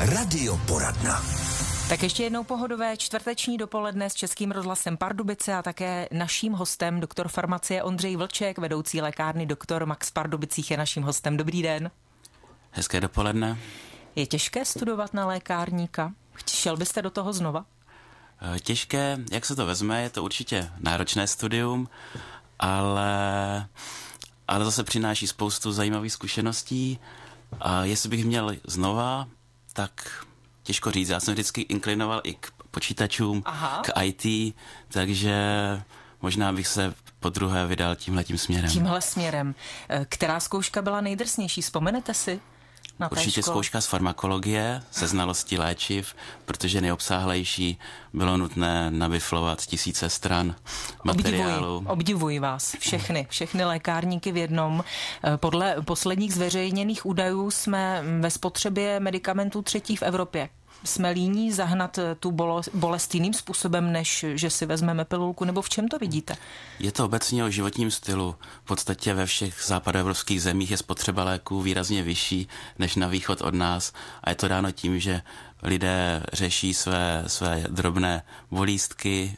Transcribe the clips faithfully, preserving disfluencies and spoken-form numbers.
Radioporadna. Tak ještě jednou pohodové čtvrteční dopoledne s Českým rozhlasem Pardubice a také naším hostem, doktor farmacie Ondřej Vlček, vedoucí lékárny Doktor Max v Pardubicích je naším hostem. Dobrý den. Hezké dopoledne. Je těžké studovat na lékárníka? Šel byste do toho znova? Těžké, jak se to vezme, je to určitě náročné studium, ale, ale zase přináší spoustu zajímavých zkušeností a jestli bych měl znova, tak těžko říct. Já jsem vždycky inklinoval i k počítačům, Aha. k í té, takže možná bych se po druhé vydal tímhletím směrem. Tímhle směrem. Která zkouška byla nejdrsnější? Vzpomenete si? Určitě zkouška z farmakologie, se znalostí léčiv, protože nejobsáhlejší bylo nutné nabiflovat tisíce stran materiálu. Obdivuji, obdivuji vás všechny, všechny lékárníky v jednom. Podle posledních zveřejněných údajů jsme ve spotřebě medikamentů třetí v Evropě. Jsme líní zahnat tu bolest jiným způsobem, než že si vezmeme pilulku, nebo v čem to vidíte? Je to obecně o životním stylu. V podstatě ve všech západoevropských zemích je spotřeba léků výrazně vyšší než na východ od nás a je to dáno tím, že lidé řeší své, své drobné bolístky,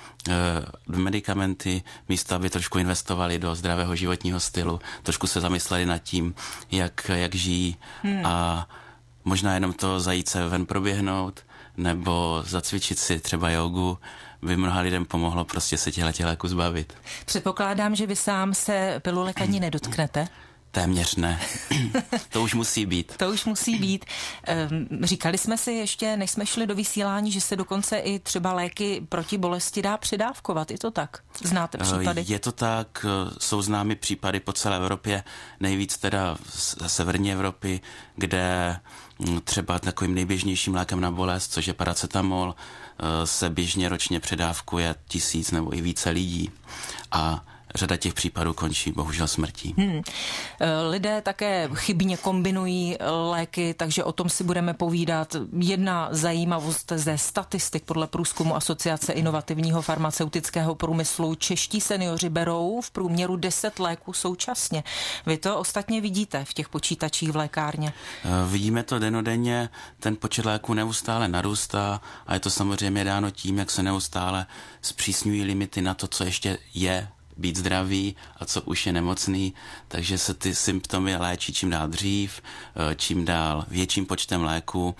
medikamenty, místo aby trošku investovali do zdravého životního stylu, trošku se zamysleli nad tím, jak, jak žijí hmm. a možná jenom to zajít se ven proběhnout nebo zacvičit si třeba jogu by mnoha lidem pomohlo prostě se těchto léků zbavit. Předpokládám, že vy sám se pilulek ani nedotknete? Téměř ne. To už musí být. To už musí být. Říkali jsme si ještě, než jsme šli do vysílání, že se dokonce i třeba léky proti bolesti dá přidávkovat. Je to tak? Znáte případy? Je to tak. Jsou známy případy po celé Evropě. Nejvíc teda ze severní Evropy, kde třeba takovým nejběžnějším lékem na bolest, což je paracetamol, se běžně ročně předávkuje tisíc nebo i více lidí. A řada těch případů končí bohužel smrtí. Hmm. Lidé také chybně kombinují léky, takže o tom si budeme povídat. Jedna zajímavost ze statistik podle průzkumu Asociace inovativního farmaceutického průmyslu. Čeští seniori berou v průměru deset léků současně. Vy to ostatně vidíte v těch počítačích v lékárně? Vidíme to dennodenně, ten počet léků neustále narůstá a je to samozřejmě dáno tím, jak se neustále zpřísňují limity na to, co ještě je být zdravý a co už je nemocný, takže se ty symptomy léčí čím dál dřív, čím dál větším počtem léků.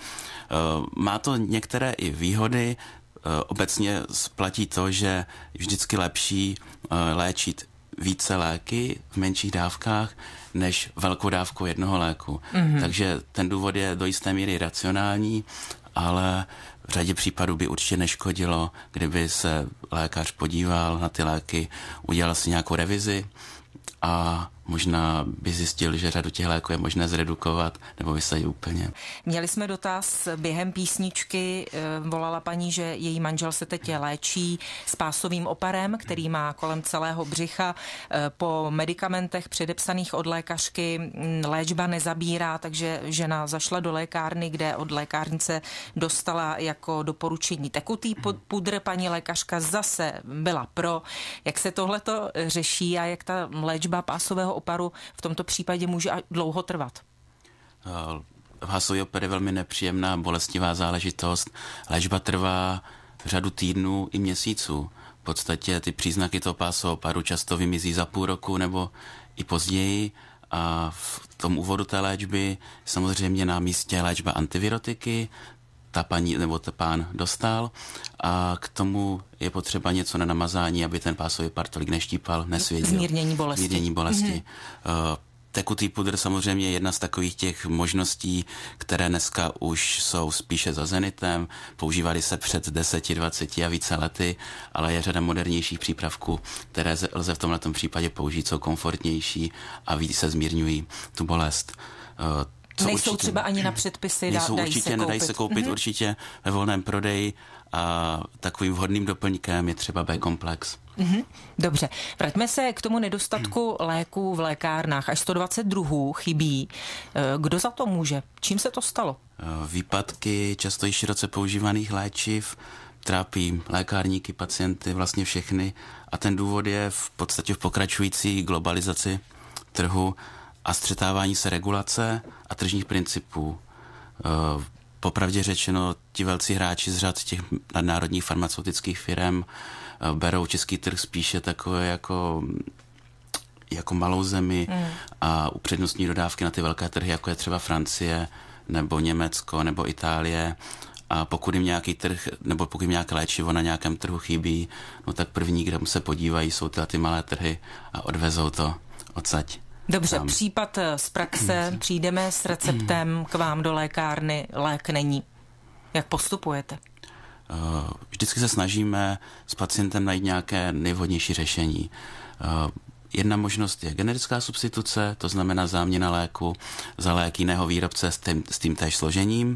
Má to některé i výhody, obecně platí to, že vždycky lepší léčit více léky v menších dávkách, než velkou dávku jednoho léku. Mm-hmm. Takže ten důvod je do jisté míry racionální, ale v řadě případů by určitě neškodilo, kdyby se lékař podíval na ty léky, udělal si nějakou revizi a možná by zjistil, že řadu těch léků je možné zredukovat nebo vysadit úplně. Měli jsme dotaz během písničky, volala paní, že její manžel se teď léčí s pásovým oparem, který má kolem celého břicha. Po medikamentech předepsaných od lékařky léčba nezabírá, takže žena zašla do lékárny, kde od lékárnice dostala jako doporučení tekutý pudr. Paní lékařka zase byla pro. Jak se tohleto řeší a jak ta léčba pásového oparu v tomto případě může dlouho trvat? Pásový opar je velmi nepříjemná, bolestivá záležitost. Léčba trvá řadu týdnů i měsíců. V podstatě ty příznaky toho pásového oparu často vymizí za půl roku nebo i později a v tom úvodu té léčby samozřejmě na místě léčba antivirotiky, ta paní nebo ten pán dostal a k tomu je potřeba něco na namazání, aby ten pásový opar tolik neštípal, nesvěděl. Zmírnění bolesti. Zmírnění bolesti. Mm-hmm. Tekutý pudr samozřejmě je jedna z takových těch možností, které dneska už jsou spíše za zenitem, používaly se před deseti, dvaceti a více lety, ale je řada modernějších přípravků, které lze v tomto případě použít, jsou komfortnější a víc se zmírňují tu bolest. Co nejsou určitě, třeba ani na předpisy, nejsou dají určitě, se koupit. Nedají se koupit mm-hmm. určitě ve volném prodeji a takovým vhodným doplňkem je třeba B-komplex. Mm-hmm. Dobře, vraťme se k tomu nedostatku mm. léků v lékárnách. Až sto dvacet druhů chybí. Kdo za to může? Čím se to stalo? Výpadky často i široce používaných léčiv trápí lékárníky, pacienty, vlastně všechny a ten důvod je v podstatě v pokračující globalizaci trhu a střetávání se regulace a tržních principů. popravdě řečeno, ti velcí hráči z řad těch nadnárodních farmaceutických firm berou český trh spíše takové jako, jako malou zemi mm. a upřednostní dodávky na ty velké trhy, jako je třeba Francie, nebo Německo, nebo Itálie. A pokud jim nějaký trh, nebo pokud jim nějaké léčivo na nějakém trhu chybí, no tak první, kde se podívají, jsou ty, ty malé trhy a odvezou to odsaď. Dobře, tam. Případ z praxe, přijdeme s receptem k vám do lékárny, lék není. Jak postupujete? Vždycky se snažíme s pacientem najít nějaké nejvhodnější řešení. Jedna možnost je generická substituce, to znamená záměna léku za lék jiného výrobce s tím, s tím též složením,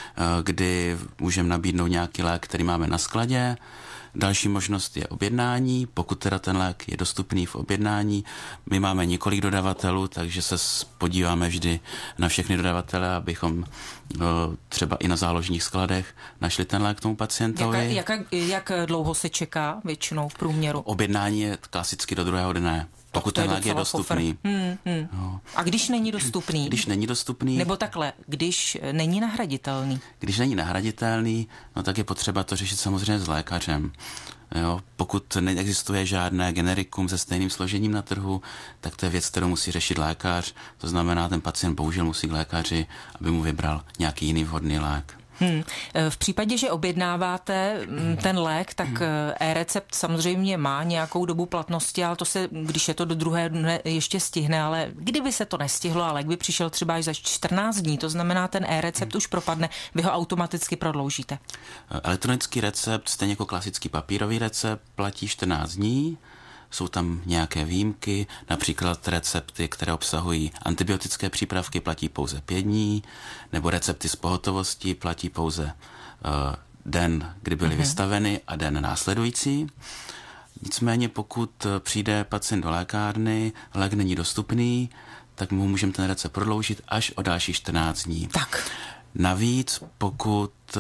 kdy můžeme nabídnout nějaký lék, který máme na skladě. Další možnost je objednání, pokud teda ten lék je dostupný v objednání. My máme několik dodavatelů, takže se podíváme vždy na všechny dodavatele, abychom třeba i na záložních skladech našli ten lék tomu pacientovi. Jak, jak, jak dlouho se čeká většinou v průměru? Objednání je klasicky do druhého dne. Pokud ten lék je dostupný. Hmm, hmm. No. A když není dostupný? Když není dostupný. Nebo takhle, když není nahraditelný? Když není nahraditelný, no tak je potřeba to řešit samozřejmě s lékařem. Jo? Pokud neexistuje žádné generikum se stejným složením na trhu, tak to je věc, kterou musí řešit lékař. To znamená, ten pacient bohužel musí k lékaři, aby mu vybral nějaký jiný vhodný lék. Hmm. V případě, že objednáváte ten lék, tak e-recept samozřejmě má nějakou dobu platnosti, ale to se, když je to do druhé dne, ještě stihne, ale kdyby se to nestihlo a lék by přišel třeba až za čtrnáct dní, to znamená, ten e-recept už propadne, vy ho automaticky prodloužíte. Elektronický recept, stejně jako klasický papírový recept, platí čtrnáct dní. Jsou tam nějaké výjimky, například recepty, které obsahují antibiotické přípravky, platí pouze pět dní, nebo recepty z pohotovosti platí pouze uh, den, kdy byly mm-hmm. vystaveny a den následující. Nicméně pokud přijde pacient do lékárny, lék není dostupný, tak mu můžeme ten recept prodloužit až o další čtrnáct dní. Tak. Navíc, pokud uh,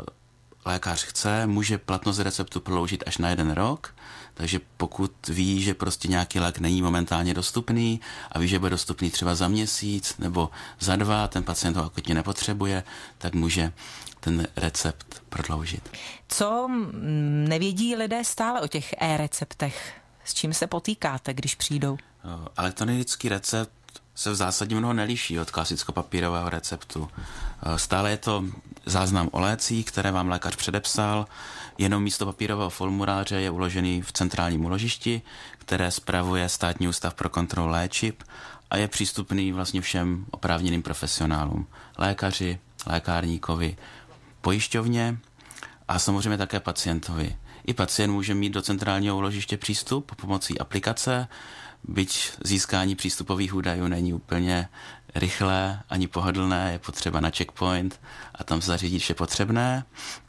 lékař chce, může platnost receptu prodloužit až na jeden rok. Takže pokud ví, že prostě nějaký lék není momentálně dostupný a ví, že bude dostupný třeba za měsíc nebo za dva, ten pacient ho akutně nepotřebuje, tak může ten recept prodloužit. Co nevědí lidé stále o těch e-receptech? S čím se potýkáte, když přijdou? Elektronický recept se v zásadě mnoho neliší od klasicko-papírového receptu. Stále je to záznam o lécích, které vám lékař předepsal, jenom místo papírového formuláře je uložený v centrálním úložišti, které spravuje Státní ústav pro kontrolu léčiv a je přístupný vlastně všem oprávněným profesionálům. Lékaři, lékárníkovi, pojišťovně a samozřejmě také pacientovi. I pacient může mít do centrálního úložiště přístup pomocí aplikace, byť získání přístupových údajů není úplně rychlé ani pohodlné, je potřeba na checkpoint a tam zařídit vše potřebné,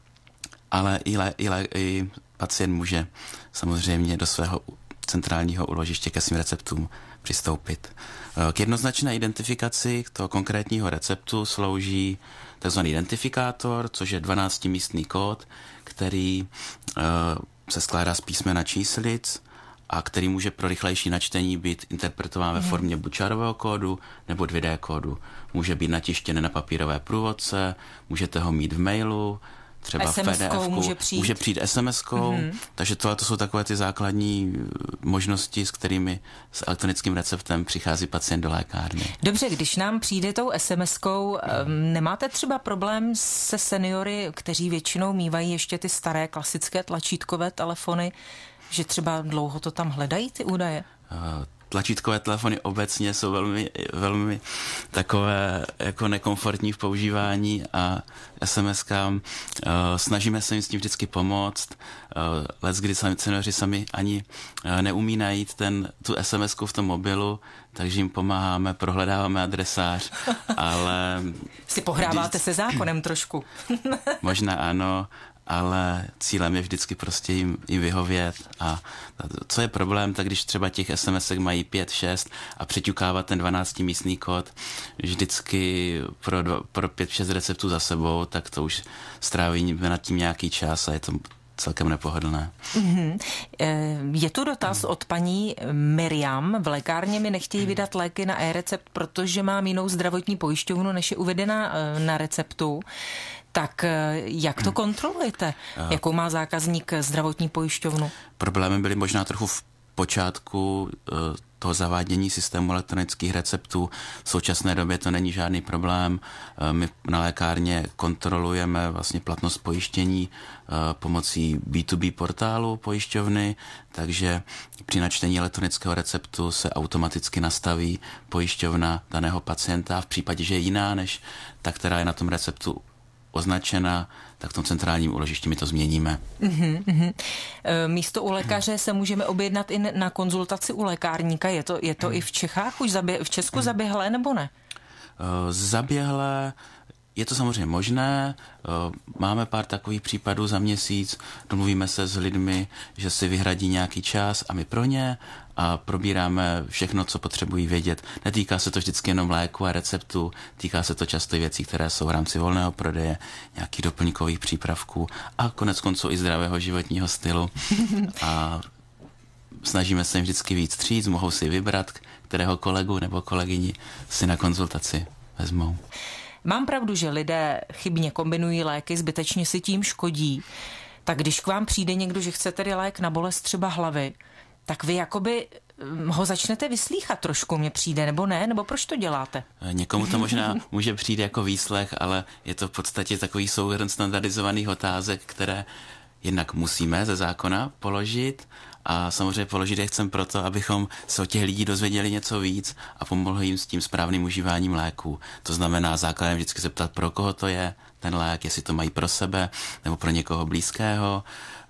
ale i, le, i, le, i pacient může samozřejmě do svého centrálního úložiště ke svým receptům přistoupit. K jednoznačné identifikaci toho konkrétního receptu slouží tzv. Identifikátor, což je dvanáctimístný kód, který uh, se skládá z písmena číslic a který může pro rychlejší načtení být interpretován ve formě buď čárového kódu nebo dvě dé kódu. Může být natištěn na papírové průvodce, můžete ho mít v mailu, třeba v pé dé efku, může přijít, může přijít es em eskou, mm-hmm. takže tohle to jsou takové ty základní možnosti, s kterými s elektronickým receptem přichází pacient do lékárny. Dobře, když nám přijde tou es em eskou, nemáte třeba problém se seniory, kteří většinou mívají ještě ty staré klasické tlačítkové telefony, že třeba dlouho to tam hledají ty údaje? Tlačítkové telefony obecně jsou velmi, velmi takové jako nekomfortní v používání a es em eskám uh, snažíme se jim s tím vždycky pomoct. Uh, Lec, kdy sami seniori sami ani uh, neumí najít ten, tu es em esku v tom mobilu, takže jim pomáháme, prohledáváme adresář, ale... Si pohráváte když... se zákonem trošku. Možná ano, ale cílem je vždycky prostě jim, jim vyhovět a co je problém, tak když třeba těch es em esek mají pět, šest a přeťukávat ten dvanáctimístný kód vždycky pro, dva, pro pět, šest receptů za sebou, tak to už stráví nad tím nějaký čas a je to celkem nepohodlné. Mm-hmm. Je tu dotaz od paní Miriam. V lékárně mi nechtějí vydat léky na e-recept, protože mám jinou zdravotní pojišťovnu, než je uvedena na receptu. Tak jak to kontrolujete? Jakou má zákazník zdravotní pojišťovnu? Problémy byly možná trochu v počátku toho zavádění systému elektronických receptů. V současné době to není žádný problém. My na lékárně kontrolujeme vlastně platnost pojištění pomocí bé dvě bé portálu pojišťovny, takže při načtení elektronického receptu se automaticky nastaví pojišťovna daného pacienta. V případě, že je jiná než ta, která je na tom receptu označena, tak v tom centrálním úložišti my to změníme. Uhum, uhum. Místo u lékaře se můžeme objednat i na konzultaci u lékárníka. Je to, je to hmm. i v Čechách, už zabě, v Česku hmm. zaběhlé, nebo ne? Zaběhlé je to samozřejmě možné. Máme pár takových případů za měsíc. Domluvíme se s lidmi, že si vyhradí nějaký čas a my pro ně a probíráme všechno, co potřebují vědět. Netýká se to vždycky jenom léku a receptu, týká se to často i věcí, které jsou v rámci volného prodeje, nějakých doplňkových přípravků a konec konců i zdravého životního stylu. A snažíme se jim vždycky víc vstříc, mohou si vybrat, kterého kolegu nebo kolegyni si na konzultaci vezmou. Mám pravdu, že lidé chybně kombinují léky, zbytečně si tím škodí. Tak když k vám přijde někdo, že chce tedy lék na bolest třeba hlavy, tak vy jakoby ho začnete vyslýchat trošku, mně přijde, nebo ne? Nebo proč to děláte? Někomu to možná může přijít jako výslech, ale je to v podstatě takový souhrn standardizovaných otázek, které jednak musíme ze zákona položit a samozřejmě položit je chcem proto, abychom se od těch lidí dozvěděli něco víc a pomohli jim s tím správným užíváním léků. To znamená základem vždycky se ptat, pro koho to je ten lék, jestli to mají pro sebe nebo pro někoho blízkého.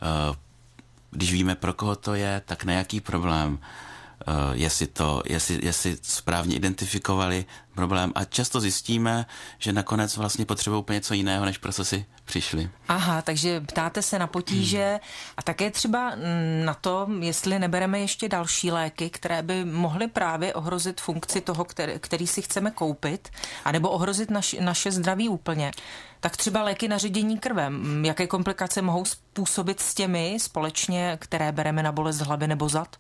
Když víme, pro koho to je, tak na jaký problém, uh, jestli, to, jestli, jestli správně identifikovali problém. A často zjistíme, že nakonec vlastně potřebují úplně něco jiného, než pro co si přišli. Aha, takže ptáte se na potíže hmm. a také třeba na to, jestli nebereme ještě další léky, které by mohly právě ohrozit funkci toho, který, který si chceme koupit, anebo ohrozit naš, naše zdraví úplně. Tak třeba léky na ředění krve. Jaké komplikace mohou způsobit s těmi společně, které bereme na bolest hlavy nebo zad?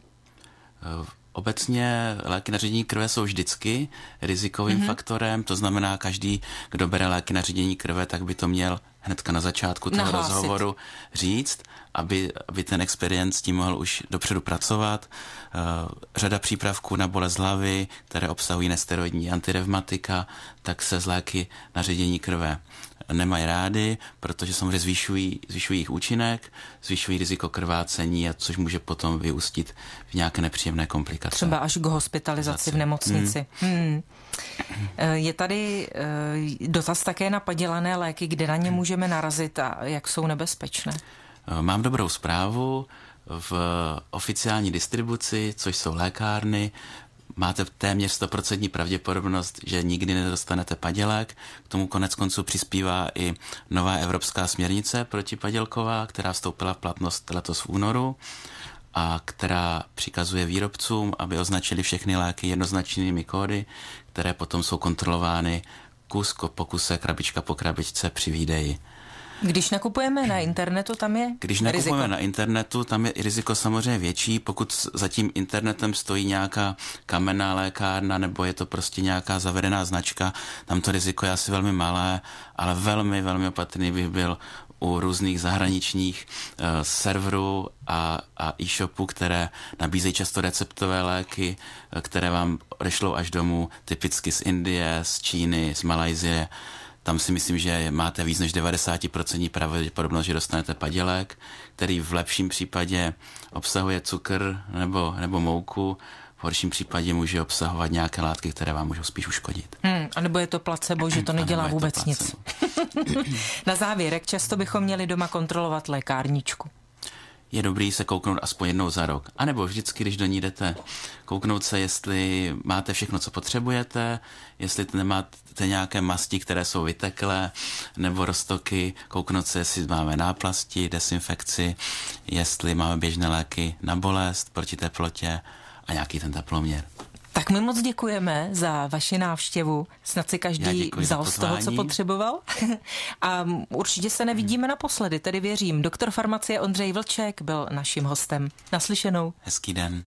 Obecně léky na ředění krve jsou vždycky rizikovým mm-hmm. faktorem, to znamená, každý, kdo bere léky na ředění krve, tak by to měl hnedka na začátku toho Nahlásit. rozhovoru říct, aby, aby ten experience s tím mohl už dopředu pracovat. Uh, řada přípravků na bolest hlavy, které obsahují nesteroidní antirevmatika, tak se z léky na ředění krve nemají rády, protože samozřejmě zvyšují, zvyšují jejich účinek, zvyšují riziko krvácení, a což může potom vyústit v nějaké nepříjemné komplikace. Třeba až k hospitalizaci v nemocnici. Hmm. Hmm. Je tady dotaz také na padělané léky, kde na ně můžeme narazit a jak jsou nebezpečné? Mám dobrou zprávu. V oficiální distribuci, což jsou lékárny, máte téměř sto procent pravděpodobnost, že nikdy nedostanete padělek. K tomu konec konců přispívá i nová evropská směrnice protipadělková, která vstoupila v platnost letos v únoru a která přikazuje výrobcům, aby označili všechny léky jednoznačnými kódy, které potom jsou kontrolovány kus po kuse, krabička po krabičce při výdeji. Když nakupujeme na internetu, tam je Když nakupujeme riziko. na internetu, tam je riziko samozřejmě větší, pokud za tím internetem stojí nějaká kamenná lékárna nebo je to prostě nějaká zavedená značka, tam to riziko je asi velmi malé, ale velmi, velmi opatrný bych byl u různých zahraničních uh, serverů a, a e-shopů, které nabízejí často receptové léky, které vám odešlou až domů, typicky z Indie, z Číny, z Malajsie. Tam si myslím, že máte víc než devadesát procent pravděpodobnost, že dostanete padělek, který v lepším případě obsahuje cukr nebo, nebo mouku, v horším případě může obsahovat nějaké látky, které vám můžou spíš uškodit. Hmm, a nebo je to placebo, že to nedělá vůbec nic. Na závěr, jak často bychom měli doma kontrolovat lékárničku? Je dobrý se kouknout aspoň jednou za rok. A nebo vždycky, když do ní jdete, kouknout se, jestli máte všechno, co potřebujete, jestli nemáte nějaké masti, které jsou vyteklé, nebo roztoky, kouknout se, jestli máme náplasti, desinfekci, jestli máme běžné léky na bolest, proti teplotě a nějaký ten teploměr. Tak my moc děkujeme za vaši návštěvu. Snad si každý vzal z toho, co potřeboval. A určitě se nevidíme naposledy, tedy věřím. Doktor farmacie Ondřej Vlček byl naším hostem. Naslyšenou. Hezký den.